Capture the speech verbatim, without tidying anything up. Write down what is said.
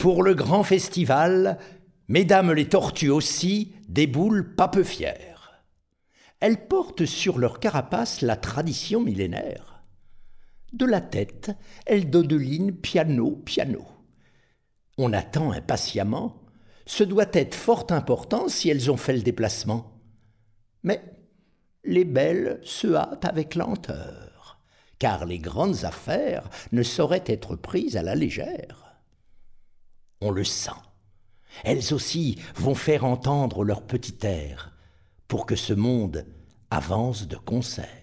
Pour le grand festival, mesdames les tortues aussi déboulent pas peu fières. Elles portent sur leur carapace la tradition millénaire. De la tête, elles dodelinent piano, piano. On attend impatiemment. Ce doit être fort important si elles ont fait le déplacement. Mais les belles se hâtent avec lenteur, car les grandes affaires ne sauraient être prises à la légère. On le sent. Elles aussi vont faire entendre leur petit air pour que ce monde avance de concert.